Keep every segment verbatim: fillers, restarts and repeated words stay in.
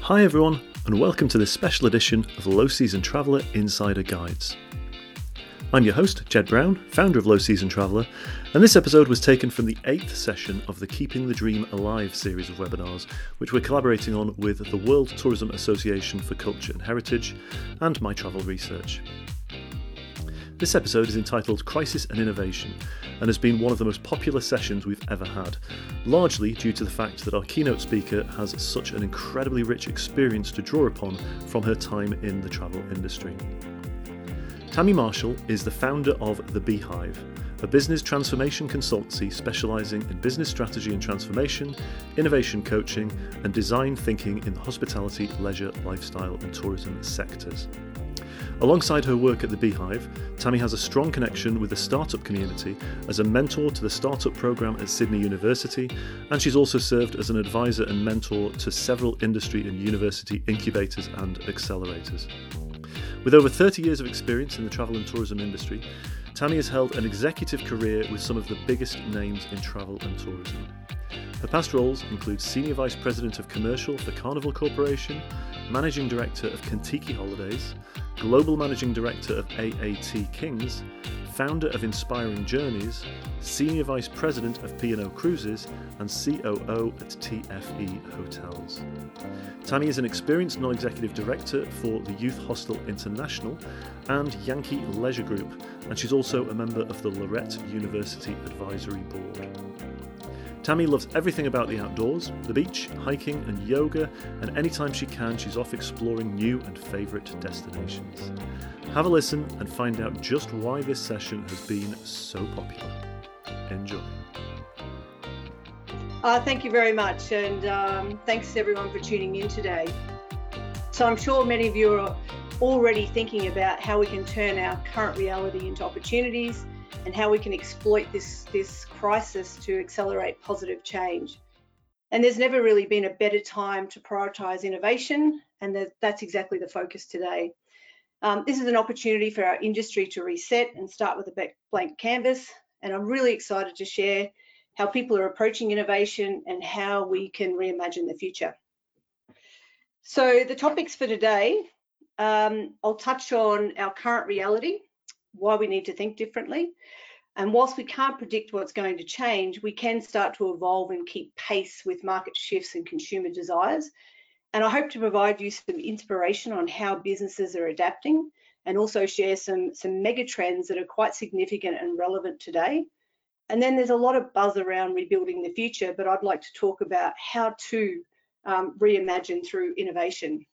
Hi everyone, and welcome to this special edition of Low Season Traveller Insider Guides. I'm your host, Jed Brown, founder of Low Season Traveller, and this episode was taken from the eighth session of the Keeping the Dream Alive series of webinars, which we're collaborating on with the World Tourism Association for Culture and Heritage and My Travel Research. This episode is entitled Crisis and Innovation and has been one of the most popular sessions we've ever had, largely due to the fact that our keynote speaker has such an incredibly rich experience to draw upon from her time in the travel industry. Tammy Marshall is the founder of The Beehive, a business transformation consultancy specialising in business strategy and transformation, innovation coaching and design thinking in the hospitality, leisure, lifestyle and tourism sectors. Alongside her work at The Beehive, Tammy has a strong connection with the startup community as a mentor to the startup programme at Sydney University, and she's also served as an advisor and mentor to several industry and university incubators and accelerators. With over thirty years of experience in the travel and tourism industry, Tammy has held an executive career with some of the biggest names in travel and tourism. Her past roles include Senior Vice President of Commercial for Carnival Corporation, Managing Director of Kentucky Holidays, Global Managing Director of A A T Kings, Founder of Inspiring Journeys, Senior Vice President of P and O Cruises, and C O O at T F E Hotels. Tammy is an experienced non-executive director for the Youth Hostel International and Yankee Leisure Group, and she's also a member of the Lorette University Advisory Board. Tammy loves everything about the outdoors, the beach, hiking and yoga, and anytime she can, she's off exploring new and favourite destinations. Have a listen and find out just why this session has been so popular. Enjoy. Uh, thank you very much, and um, thanks everyone for tuning in today. So I'm sure many of you are already thinking about how we can turn our current reality into opportunities and how we can exploit this, this crisis to accelerate positive change. And there's never really been a better time to prioritise innovation, and that, that's exactly the focus today. Um, this is an opportunity for our industry to reset and start with a blank canvas, and I'm really excited to share how people are approaching innovation and how we can reimagine the future. So the topics for today, um, I'll touch on our current reality, why we need to think differently. And whilst we can't predict what's going to change, we can start to evolve and keep pace with market shifts and consumer desires. And I hope to provide you some inspiration on how businesses are adapting and also share some, some mega trends that are quite significant and relevant today. And then there's a lot of buzz around rebuilding the future, but I'd like to talk about how to um, reimagine through innovation.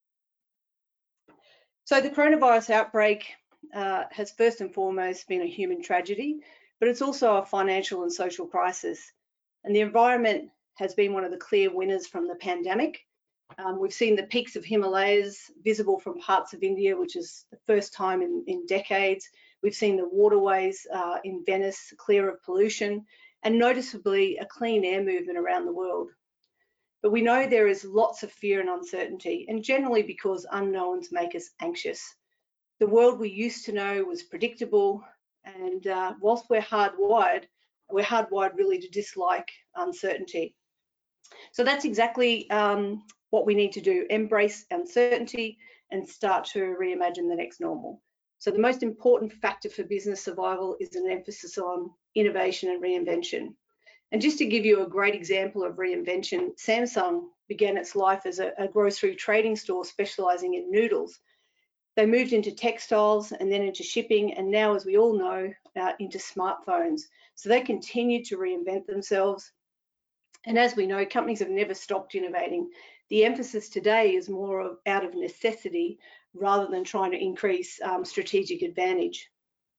So the coronavirus outbreak Uh, has first and foremost been a human tragedy, but it's also a financial and social crisis. And the environment has been one of the clear winners from the pandemic. Um, we've seen the peaks of Himalayas visible from parts of India, which is the first time in, in decades. We've seen the waterways uh, in Venice clear of pollution, and noticeably a clean air movement around the world. But we know there is lots of fear and uncertainty, and generally because unknowns make us anxious. The world we used to know was predictable, and uh, whilst we're hardwired, we're hardwired really to dislike uncertainty. So that's exactly um, what we need to do, embrace uncertainty and start to reimagine the next normal. So the most important factor for business survival is an emphasis on innovation and reinvention. And just to give you a great example of reinvention, Samsung began its life as a, a grocery trading store specializing in noodles. They moved into textiles and then into shipping, and now, as we all know, uh, into smartphones. So they continue to reinvent themselves. And as we know, companies have never stopped innovating. The emphasis today is more of, out of necessity rather than trying to increase um, strategic advantage.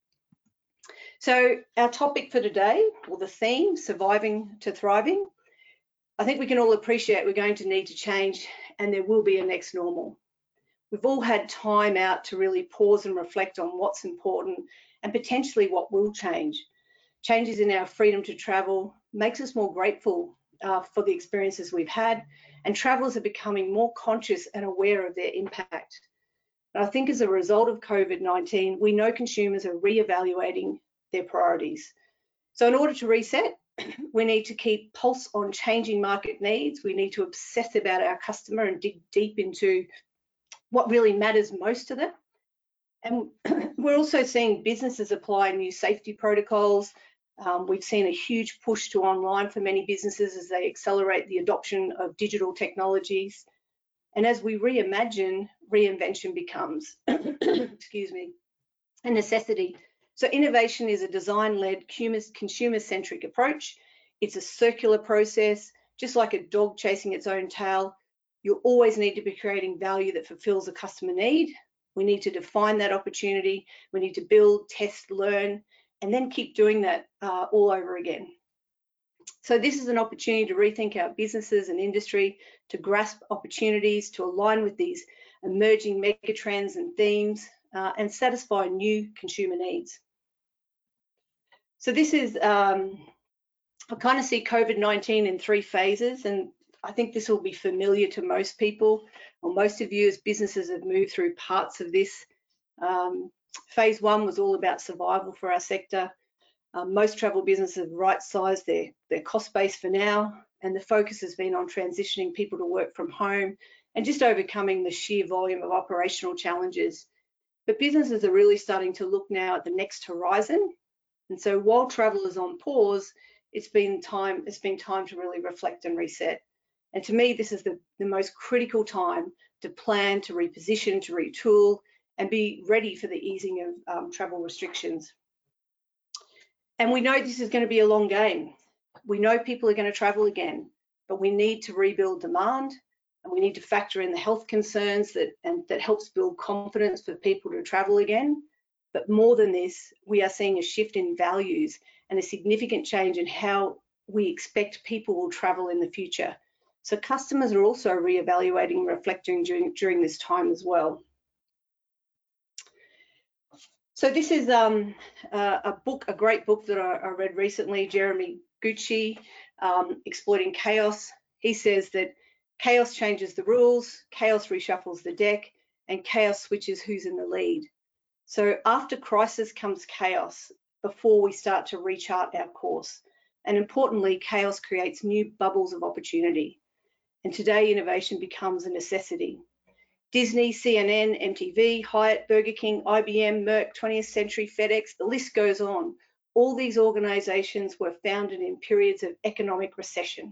So our topic for today, or the theme, surviving to thriving. I think we can all appreciate we're going to need to change, and there will be a next normal. We've all had time out to really pause and reflect on what's important and potentially what will change. Changes in our freedom to travel makes us more grateful uh, for the experiences we've had, and travellers are becoming more conscious and aware of their impact. And I think as a result of COVID nineteen, we know consumers are re-evaluating their priorities. So in order to reset, we need to keep pulse on changing market needs. We need to obsess about our customer and dig deep into what really matters most to them. And we're also seeing businesses apply new safety protocols. Um, we've seen a huge push to online for many businesses as they accelerate the adoption of digital technologies. And as we reimagine, reinvention becomes, excuse me, a necessity. So innovation is a design-led, consumer-centric approach. It's a circular process, just like a dog chasing its own tail. You always need to be creating value that fulfills a customer need. We need to define that opportunity. We need to build, test, learn, and then keep doing that uh, all over again. So this is an opportunity to rethink our businesses and industry, to grasp opportunities, to align with these emerging megatrends and themes, uh, and satisfy new consumer needs. So this is, um, I kind of see COVID nineteen in three phases, and I think this will be familiar to most people, or most of you as businesses have moved through parts of this. Um, phase one was all about survival for our sector. Um, most travel businesses have right-sized their, their cost base for now, and the focus has been on transitioning people to work from home and just overcoming the sheer volume of operational challenges. But businesses are really starting to look now at the next horizon. And so while travel is on pause, it's been time, it's been time to really reflect and reset. And to me, this is the, the most critical time to plan, to reposition, to retool, and be ready for the easing of um, travel restrictions. And we know this is going to be a long game. We know people are going to travel again, but we need to rebuild demand, and we need to factor in the health concerns that, and that helps build confidence for people to travel again. But more than this, we are seeing a shift in values and a significant change in how we expect people will travel in the future. So customers are also reevaluating and reflecting during, during this time as well. So this is um, uh, a book, a great book that I, I read recently, Jeremy Gucci, um, Exploiting Chaos. He says that chaos changes the rules, chaos reshuffles the deck, and chaos switches who's in the lead. So after crisis comes chaos before we start to rechart our course. And importantly, chaos creates new bubbles of opportunity. And today, innovation becomes a necessity. Disney, C N N, M T V, Hyatt, Burger King, I B M, Merck, twentieth century, FedEx, the list goes on. All these organizations were founded in periods of economic recession.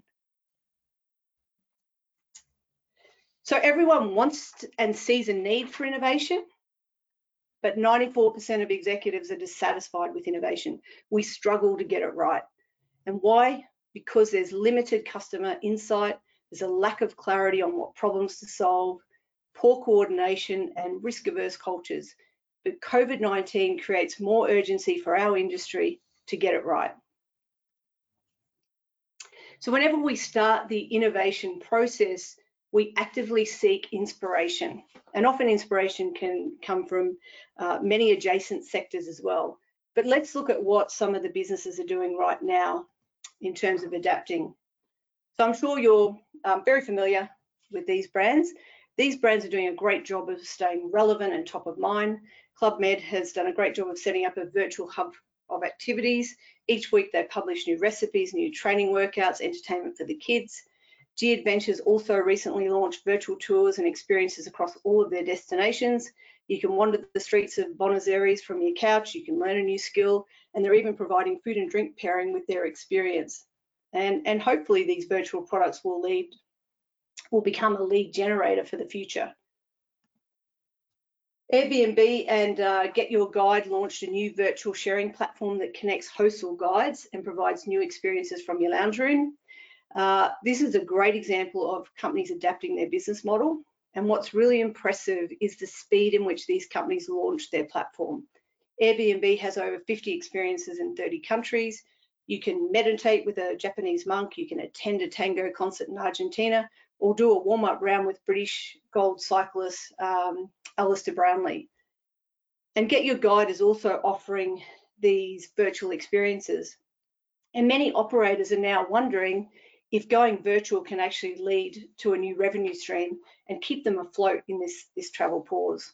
So everyone wants and sees a need for innovation, but ninety-four percent of executives are dissatisfied with innovation. We struggle to get it right. And why? Because there's limited customer insight, there's a lack of clarity on what problems to solve, poor coordination, and risk-averse cultures. But COVID nineteen creates more urgency for our industry to get it right. So whenever we start the innovation process, we actively seek inspiration. And often inspiration can come from uh, many adjacent sectors as well. But let's look at what some of the businesses are doing right now in terms of adapting. So I'm sure you're um, very familiar with these brands. These brands are doing a great job of staying relevant and top of mind. Club Med has done a great job of setting up a virtual hub of activities. Each week they publish new recipes, new training workouts, entertainment for the kids. G Adventures also recently launched virtual tours and experiences across all of their destinations. You can wander the streets of Buenos Aires from your couch, you can learn a new skill, and they're even providing food and drink pairing with their experience. And, and hopefully these virtual products will lead, will become a lead generator for the future. Airbnb and uh, Get Your Guide launched a new virtual sharing platform that connects hosts or guides and provides new experiences from your lounge room. Uh, this is a great example of companies adapting their business model. And what's really impressive is the speed in which these companies launched their platform. Airbnb has over fifty experiences in thirty countries. You can meditate with a Japanese monk, you can attend a tango concert in Argentina, or do a warm-up round with British gold cyclist um, Alistair Brownlee. And Get Your Guide is also offering these virtual experiences. And many operators are now wondering if going virtual can actually lead to a new revenue stream and keep them afloat in this, this travel pause.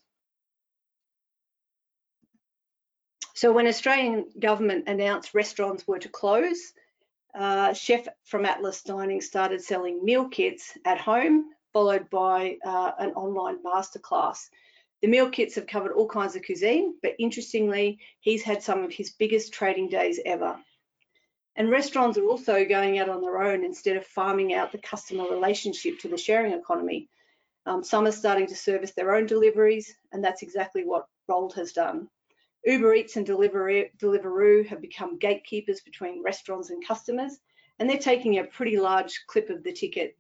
So when Australian government announced restaurants were to close, uh, chef from Atlas Dining started selling meal kits at home, followed by uh, an online masterclass. The meal kits have covered all kinds of cuisine, but interestingly, he's had some of his biggest trading days ever. And restaurants are also going out on their own instead of farming out the customer relationship to the sharing economy. Um, some are starting to service their own deliveries, and that's exactly what Rolled has done. Uber Eats and Deliveroo have become gatekeepers between restaurants and customers, and they're taking a pretty large clip of the ticket.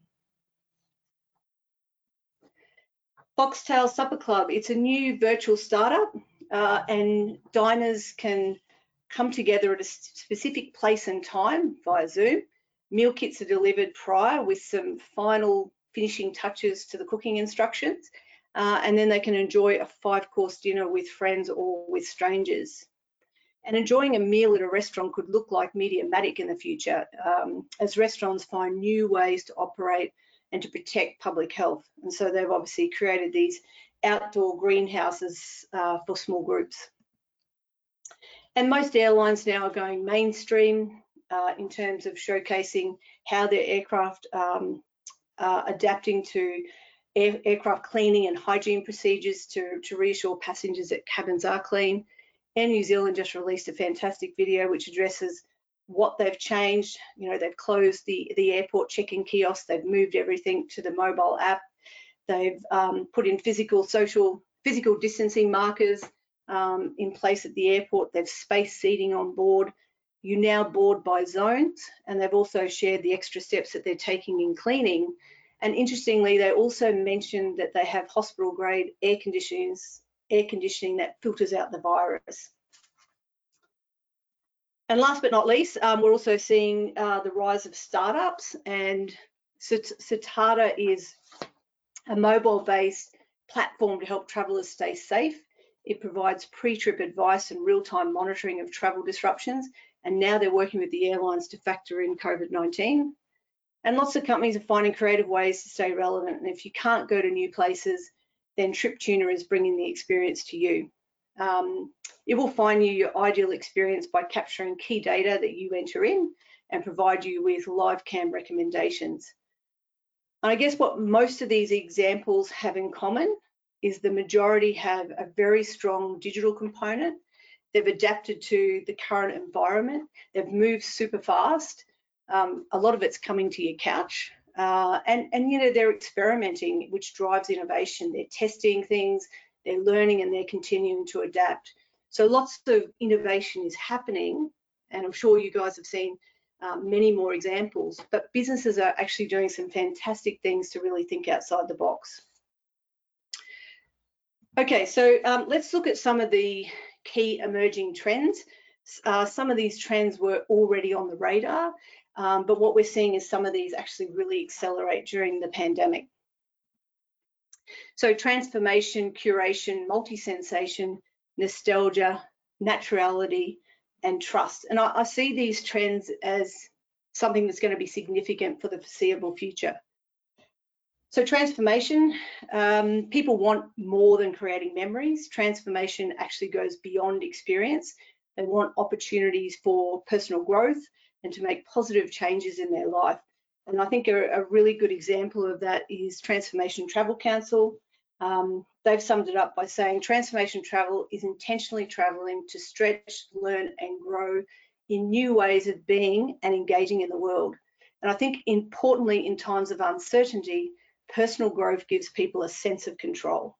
Foxtail Supper Club, it's a new virtual startup, uh, and diners can come together at a specific place and time via Zoom. Meal kits are delivered prior with some final finishing touches to the cooking instructions, uh, and then they can enjoy a five-course dinner with friends or with strangers. And enjoying a meal at a restaurant could look like Mediamatic in the future, um, as restaurants find new ways to operate and to protect public health. And so they've obviously created these outdoor greenhouses uh, for small groups. And most airlines now are going mainstream uh, in terms of showcasing how their aircraft um, are adapting to air, aircraft cleaning and hygiene procedures to, to reassure passengers that cabins are clean. Air New Zealand just released a fantastic video which addresses what they've changed. You know, they've closed the, the airport check-in kiosks, they've moved everything to the mobile app, they've um, put in physical, social, physical distancing markers um, in place at the airport, they've spaced seating on board. You now board by zones, and they've also shared the extra steps that they're taking in cleaning. And interestingly, they also mentioned that they have hospital-grade air conditioners air conditioning that filters out the virus. And last but not least, um, we're also seeing uh, the rise of startups, and Certata is a mobile-based platform to help travellers stay safe. It provides pre-trip advice and real-time monitoring of travel disruptions, and now they're working with the airlines to factor in COVID nineteen. And lots of companies are finding creative ways to stay relevant, and if you can't go to new places, then TripTuner is bringing the experience to you. Um, it will find you your ideal experience by capturing key data that you enter in and provide you with live cam recommendations. And I guess what most of these examples have in common is the majority have a very strong digital component. They've adapted to the current environment. They've moved super fast. Um, a lot of it's coming to your couch. Uh, and, and, you know, they're experimenting, which drives innovation. They're testing things, they're learning, and they're continuing to adapt. So lots of innovation is happening, and I'm sure you guys have seen um, many more examples, but businesses are actually doing some fantastic things to really think outside the box. Okay, so um, let's look at some of the key emerging trends. Uh, some of these trends were already on the radar, Um, but what we're seeing is some of these actually really accelerate during the pandemic. So transformation, curation, multi-sensation, nostalgia, naturality, and trust. And I, I see these trends as something that's going to be significant for the foreseeable future. So transformation, um, people want more than creating memories. Transformation actually goes beyond experience. They want opportunities for personal growth and to make positive changes in their life. And I think a, a really good example of that is Transformation Travel Council. Um, they've summed it up by saying transformation travel is intentionally traveling to stretch, learn, and grow in new ways of being and engaging in the world. And I think importantly, in times of uncertainty, personal growth gives people a sense of control.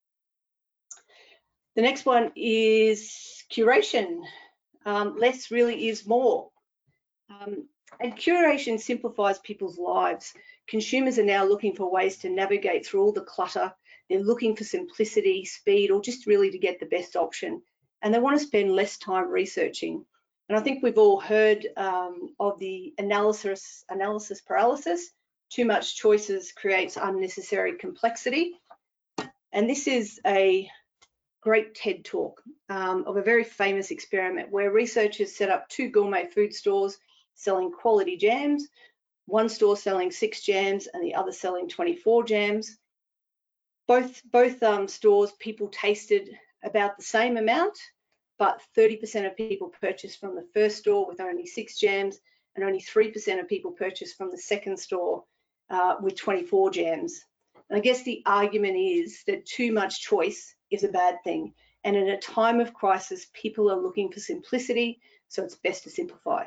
The next one is curation. Um, less really is more. Um, and curation simplifies people's lives. Consumers are now looking for ways to navigate through all the clutter. They're looking for simplicity, speed, or just really to get the best option. And they want to spend less time researching. And I think we've all heard um, of the analysis, analysis paralysis. Too much choices creates unnecessary complexity. And this is a great TED talk um, of a very famous experiment where researchers set up two gourmet food stores selling quality jams, one store selling six jams and the other selling twenty-four jams. Both, both um, stores, people tasted about the same amount, but thirty percent of people purchased from the first store with only six jams and only three percent of people purchase from the second store uh, with twenty-four jams. And I guess the argument is that too much choice is a bad thing. And in a time of crisis, people are looking for simplicity, so it's best to simplify.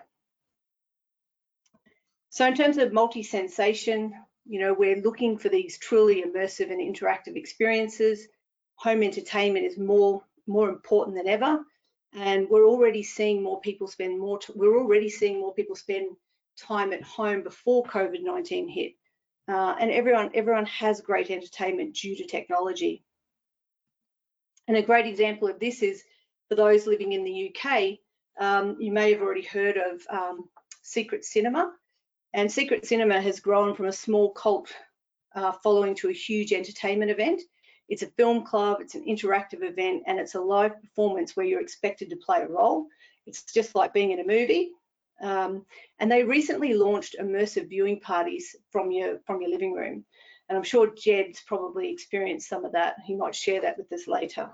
So in terms of multi-sensation, you know, we're looking for these truly immersive and interactive experiences. Home entertainment is more, more important than ever. And we're already seeing more people spend more, we're already seeing more people spend time at home before COVID nineteen hit. Uh, and everyone, everyone has great entertainment due to technology. And a great example of this is for those living in the U K, um, you may have already heard of um, Secret Cinema. And Secret Cinema has grown from a small cult uh, following to a huge entertainment event. It's a film club, it's an interactive event, and it's a live performance where you're expected to play a role. It's just like being in a movie. Um, and they recently launched immersive viewing parties from your, from your living room. And I'm sure Jed's probably experienced some of that. He might share that with us later.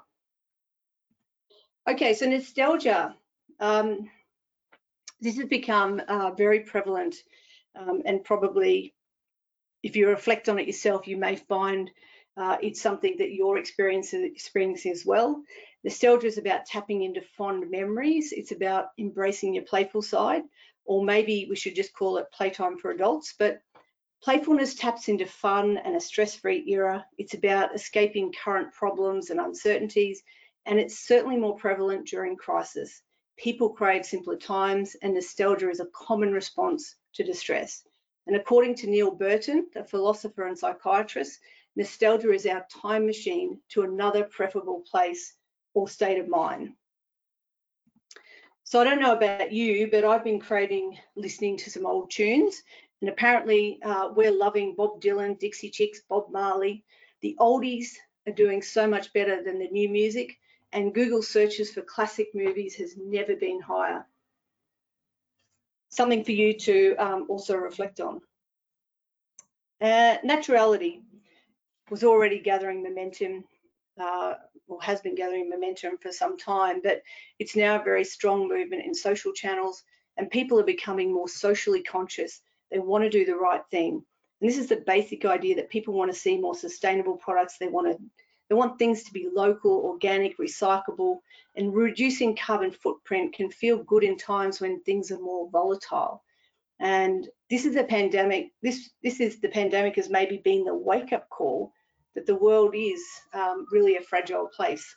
Okay, so nostalgia. Um, this has become uh, very prevalent, um, and probably if you reflect on it yourself, you may find uh, it's something that you're experiencing, experiencing as well. Nostalgia is about tapping into fond memories. It's about embracing your playful side, or maybe we should just call it playtime for adults. But playfulness taps into fun and a stress-free era. It's about escaping current problems and uncertainties, and it's certainly more prevalent during crisis. People crave simpler times, and nostalgia is a common response to distress. And according to Neil Burton, the philosopher and psychiatrist, nostalgia is our time machine to another preferable place or state of mind. So I don't know about you, but I've been craving listening to some old tunes. And apparently uh, we're loving Bob Dylan, Dixie Chicks, Bob Marley. The oldies are doing so much better than the new music, and Google searches for classic movies has never been higher. Something for you to um, also reflect on. Uh, naturality was already gathering momentum, uh, or has been gathering momentum for some time, but it's now a very strong movement in social channels, and people are becoming more socially conscious. They want to do the right thing. And this is the basic idea that people want to see more sustainable products. They want to, they want things to be local, organic, recyclable, and reducing carbon footprint can feel good in times when things are more volatile. And this is a pandemic, this, this is the pandemic has maybe been the wake-up call that the world is um, really a fragile place.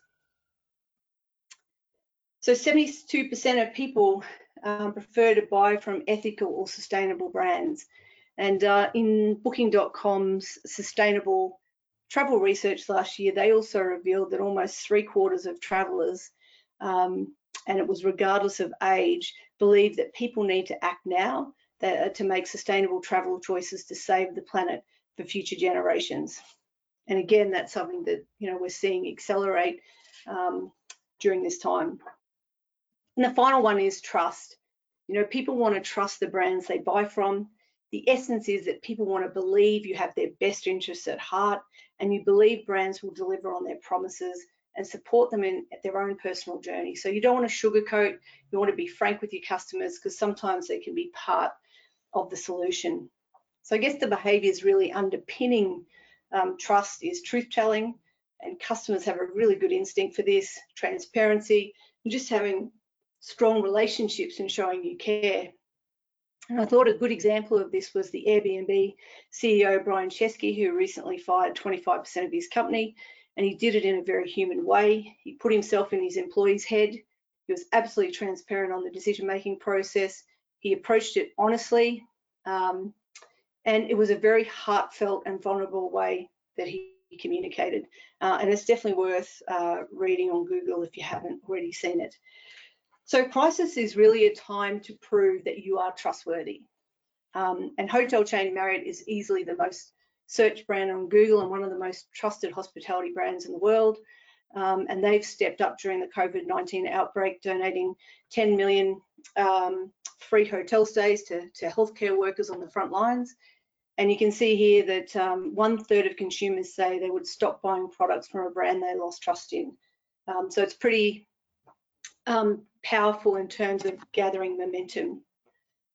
So seventy-two percent of people um, prefer to buy from ethical or sustainable brands. And uh, in Booking dot com's sustainable travel research last year, they also revealed that almost three quarters of travellers, um, and it was regardless of age, believe that people need to act now that, to make sustainable travel choices to save the planet for future generations. And again, that's something that, you know, we're seeing accelerate um, during this time. And the final one is trust. You know, people want to trust the brands they buy from. The essence is that people want to believe you have their best interests at heart, and you believe brands will deliver on their promises and support them in their own personal journey. So you don't want to sugarcoat, you want to be frank with your customers, because sometimes they can be part of the solution. So I guess the behaviours really underpinning um, trust is truth-telling, and customers have a really good instinct for this, transparency, and just having strong relationships and showing you care. And I thought a good example of this was the Airbnb C E O, Brian Chesky, who recently fired twenty-five percent of his company, and he did it in a very human way. He put himself in his employee's head. He was absolutely transparent on the decision-making process. He approached it honestly, um, and it was a very heartfelt and vulnerable way that he communicated. Uh, and it's definitely worth uh, reading on Google if you haven't already seen it. So crisis is really a time to prove that you are trustworthy. Um, and hotel chain Marriott is easily the most searched brand on Google and one of the most trusted hospitality brands in the world. Um, and they've stepped up during the COVID nineteen outbreak, donating ten million um, free hotel stays to, to healthcare workers on the front lines. And you can see here that um, one third of consumers say they would stop buying products from a brand they lost trust in. Um, so it's pretty um, powerful in terms of gathering momentum.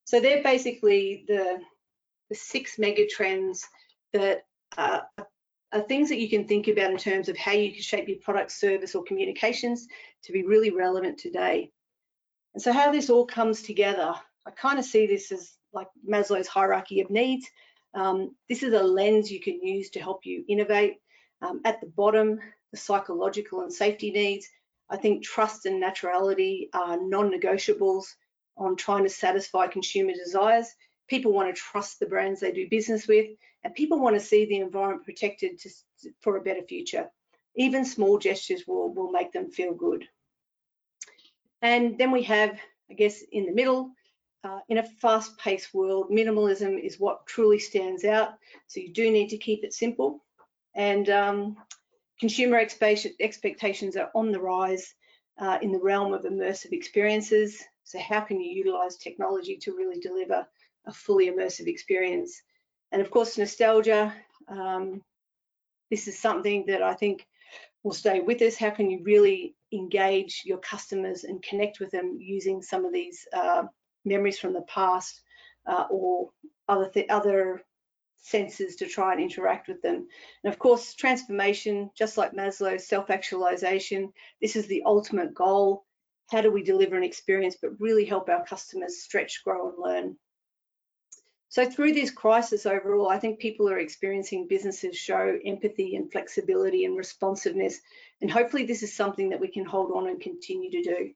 So they're basically the, the six mega trends that uh, are things that you can think about in terms of how you can shape your product, service, or communications to be really relevant today. And so how this all comes together, I kind of see this as like Maslow's hierarchy of needs. Um, this is a lens you can use to help you innovate. Um, at the bottom, the psychological and safety needs. I think trust and naturality are non-negotiables on trying to satisfy consumer desires. People want to trust the brands they do business with, and people want to see the environment protected to, for a better future. Even small gestures will, will make them feel good. And then we have, I guess, in the middle, uh, in a fast-paced world, minimalism is what truly stands out. So you do need to keep it simple. And um, consumer expectations are on the rise uh, in the realm of immersive experiences. So how can you utilize technology to really deliver a fully immersive experience? And of course, nostalgia. Um, this is something that I think will stay with us. How can you really engage your customers and connect with them using some of these uh, memories from the past uh, or other th other senses to try and interact with them? And of course, transformation, just like Maslow's self-actualization, this is the ultimate goal. How do we deliver an experience but really help our customers stretch, grow, and learn? So through this crisis overall, I think people are experiencing businesses show empathy and flexibility and responsiveness, and hopefully this is something that we can hold on and continue to do.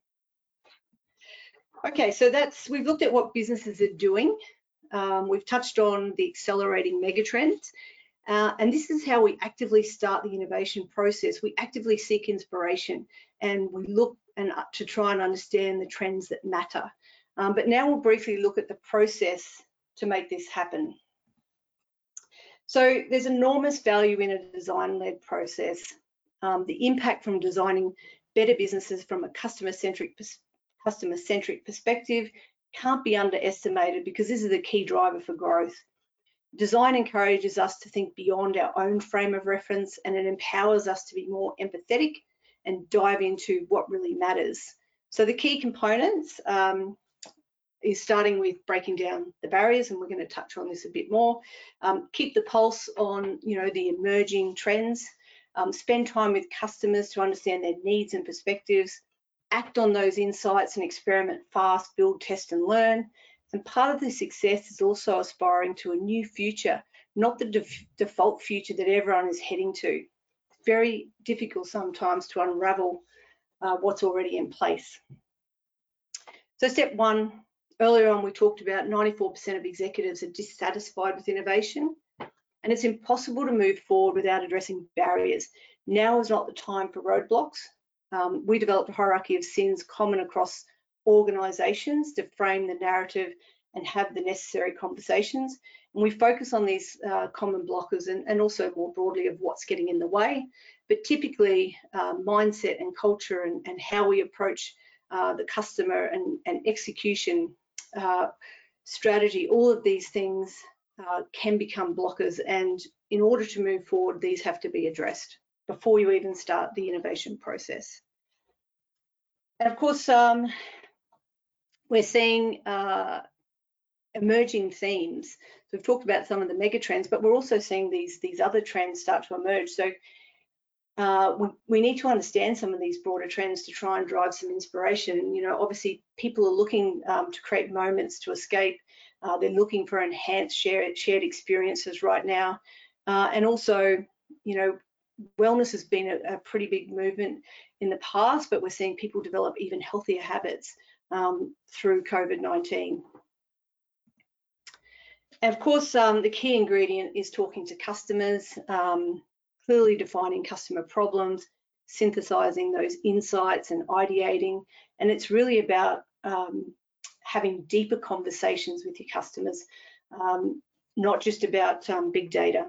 Okay, so that's, we've looked at what businesses are doing. Um, we've touched on the accelerating megatrends, uh, and this is how we actively start the innovation process. We actively seek inspiration, and we look and uh, to try and understand the trends that matter. Um, but now we'll briefly look at the process to make this happen. So there's enormous value in a design-led process. Um, the impact from designing better businesses from a customer-centric customer-centric perspective can't be underestimated, because this is a key driver for growth. Design encourages us to think beyond our own frame of reference, and it empowers us to be more empathetic and dive into what really matters. So the key components um, is starting with breaking down the barriers, and we're going to touch on this a bit more. Um, keep the pulse on, you know, the emerging trends. Um, spend time with customers to understand their needs and perspectives. Act on those insights and experiment fast, build, test, and learn. And part of the success is also aspiring to a new future, not the def default future that everyone is heading to. It's very difficult sometimes to unravel uh, what's already in place. So step one, earlier on we talked about ninety-four percent of executives are dissatisfied with innovation, and it's impossible to move forward without addressing barriers. Now is not the time for roadblocks. Um, we developed a hierarchy of sins common across organisations to frame the narrative and have the necessary conversations. And we focus on these uh, common blockers and, and also more broadly of what's getting in the way. But typically uh, mindset and culture and, and how we approach uh, the customer and, and execution uh, strategy, all of these things uh, can become blockers. And in order to move forward, these have to be addressed before you even start the innovation process. And of course, um, we're seeing uh, emerging themes. So we've talked about some of the mega trends, but we're also seeing these, these other trends start to emerge. So uh, we, we need to understand some of these broader trends to try and drive some inspiration. You know, obviously people are looking um, to create moments to escape. Uh, they're looking for enhanced shared, shared experiences right now. Uh, and also, you know, wellness has been a, a pretty big movement in the past, but we're seeing people develop even healthier habits um, through COVID nineteen. And of course, um, the key ingredient is talking to customers, um, clearly defining customer problems, synthesizing those insights and ideating. And it's really about um, having deeper conversations with your customers, um, not just about um, big data.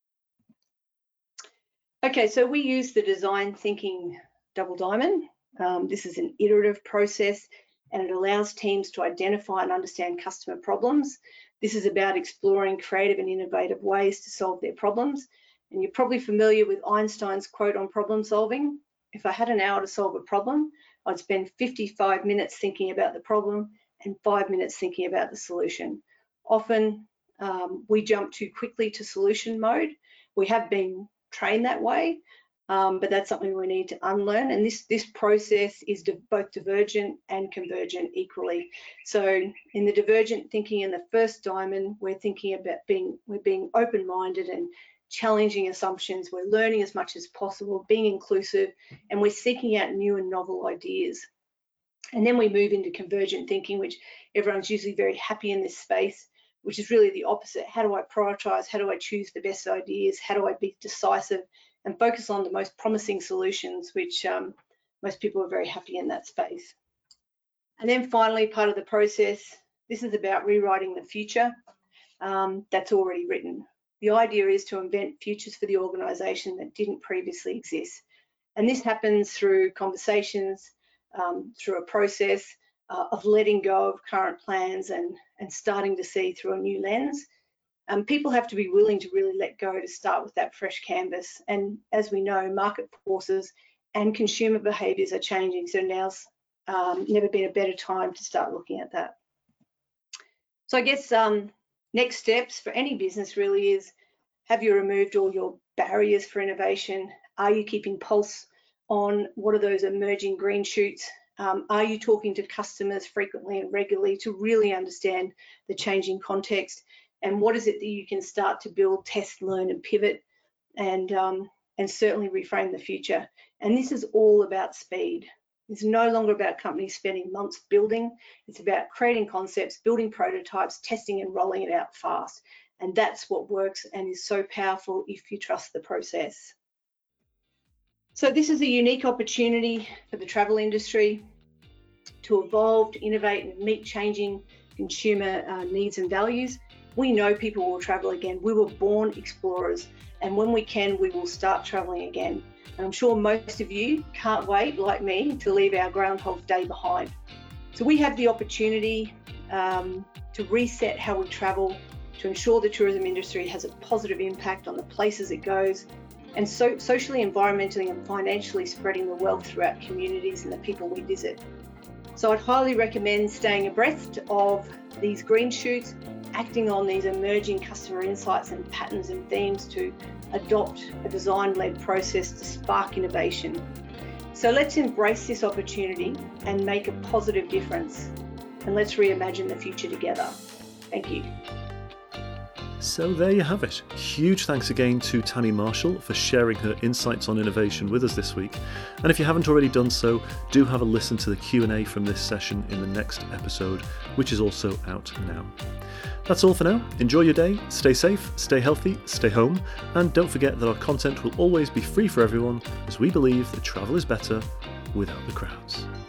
Okay, so we use the design thinking double diamond. Um, this is an iterative process, and it allows teams to identify and understand customer problems. This is about exploring creative and innovative ways to solve their problems. And you're probably familiar with Einstein's quote on problem solving. If I had an hour to solve a problem, I'd spend fifty-five minutes thinking about the problem and five minutes thinking about the solution. Often um, we jump too quickly to solution mode. We have been trained that way, um, but that's something we need to unlearn. And this, this process is di- both divergent and convergent equally. So in the divergent thinking in the first diamond, we're thinking about being, we're being open-minded and challenging assumptions. We're learning as much as possible, being inclusive, and we're seeking out new and novel ideas. And then we move into convergent thinking, which everyone's usually very happy in this space, which is really the opposite. How do I prioritize? How do I choose the best ideas? How do I be decisive and focus on the most promising solutions, which um, most people are very happy in that space. And then finally, part of the process, this is about rewriting the future um, that's already written. The idea is to invent futures for the organisation that didn't previously exist. And this happens through conversations, um, through a process uh, of letting go of current plans and, and starting to see through a new lens. Um, people have to be willing to really let go to start with that fresh canvas. And as we know, market forces and consumer behaviours are changing. So now's um, never been a better time to start looking at that. So I guess um, next steps for any business really is, have you removed all your barriers for innovation? Are you keeping pulse on what are those emerging green shoots? Um, are you talking to customers frequently and regularly to really understand the changing context? And what is it that you can start to build, test, learn, and pivot, and um, and certainly reframe the future? And this is all about speed. It's no longer about companies spending months building. It's about creating concepts, building prototypes, testing and rolling it out fast. And that's what works and is so powerful if you trust the process. So this is a unique opportunity for the travel industry to evolve, to innovate, and meet changing consumer uh, needs and values. We know people will travel again. We were born explorers, and when we can, we will start traveling again. And I'm sure most of you can't wait, like me, to leave our Groundhog Day behind. So we have the opportunity um, to reset how we travel, to ensure the tourism industry has a positive impact on the places it goes, and so socially, environmentally, and financially spreading the wealth throughout communities and the people we visit. So I'd highly recommend staying abreast of these green shoots, acting on these emerging customer insights and patterns and themes to adopt a design-led process to spark innovation. So let's embrace this opportunity and make a positive difference. And let's reimagine the future together. Thank you. So there you have it. Huge thanks again to Tammy Marshall for sharing her insights on innovation with us this week. And if you haven't already done so, do have a listen to the Q and A from this session in the next episode, which is also out now. That's all for now. Enjoy your day, stay safe, stay healthy, stay home, and don't forget that our content will always be free for everyone, as we believe that travel is better without the crowds.